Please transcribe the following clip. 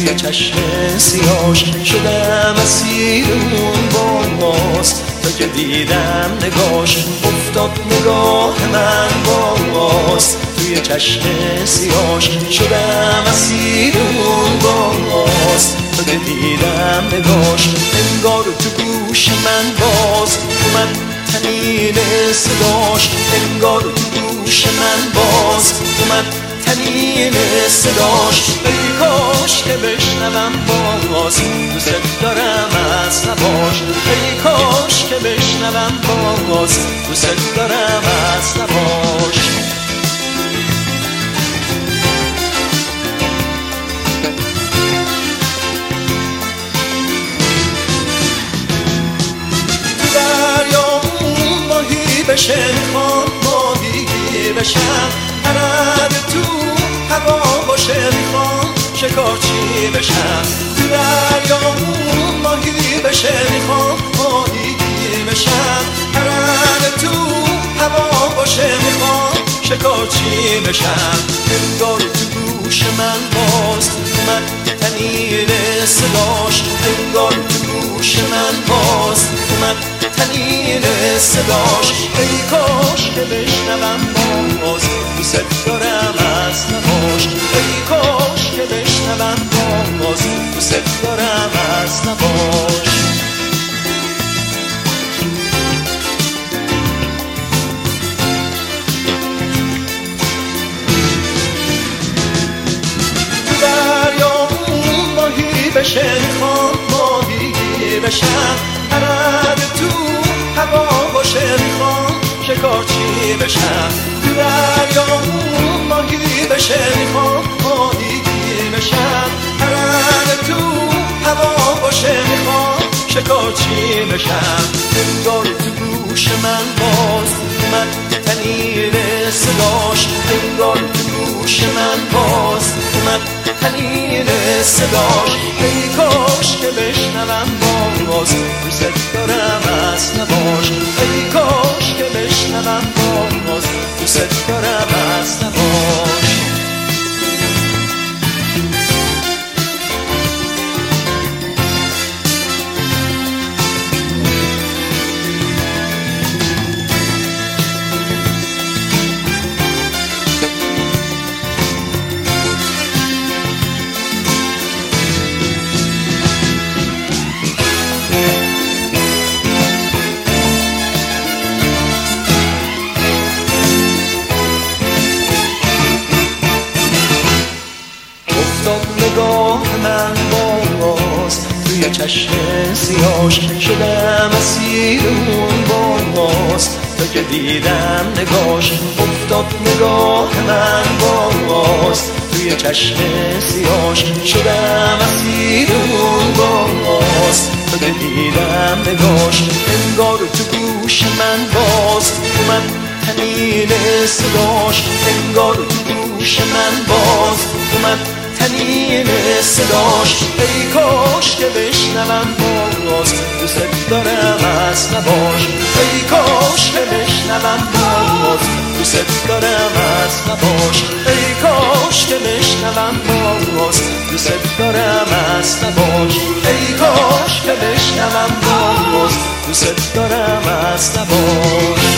توی چشم سیاش شدم اسیر اون باز. تا که دیدم نگاش افتاد نگاه من باز. توی چشم سیاش شدم اسیر اون باز. تا که دیدم نگاش انگار تو گوش من باز اومد تنین صداش. انگار تو گوش من باز اومد تنین صداش. ای کاش که بشنوم باز دوست دارم از نباش. ای کاش که بشنوم باز دوست دارم از نباش. تو دریا ماهی بشه میخوام ماهی بشم. عرب تو هوا باشه میخوام شکارچی بشم. تو دریا ماهی بشه میخوام ماهی بشم. عرب تو هوا باشه میخوام شکارچی بشم. انگار تو گوش من باز اومد تنین صداش. انگار تو گوش من باز اومد تنین صداش. ای کاش که بشنوم باز دوست دارم از نباش. ای کاش که بشنوم باز دوست دارم از نباش. تو دریا ماهی بشه میخوام ماهی بشم. عرب تو هوا باشه میخوام شکارچی بشم. تو دریا ماهی بشه میخوام ماهی بشم. عرب تو هوا باشه میخوام شکارچی بشم. انگار تو گوش من باز اومد تنین صداش. انگار تو گوش من باز اومد تنین صداش. ای کاش که بشنوم باز دوست دارم از نباش. ای کاش که بشنوم باز دوست دارم از نباش. نگاه من باز توی چشم سیاش شدم اسیر اون باز. تا که دیدم نگاش افتاد نگاه من باز. توی چشم سیاش شدم اسیر اون باز. تا که دیدم نگاش انگار تو گوش من باز اومد تنین صداش. انگار تو گوش من باز اومد تنین صداش. ای کاش که بشنوم باز دوست دارم از نباش. ای کاش که بشنوم باز دوست دارم از نباش. ای کاش که بشنوم باز دوست دارم از نباش. ای کاش که بشنوم باز دوست دارم از نباش.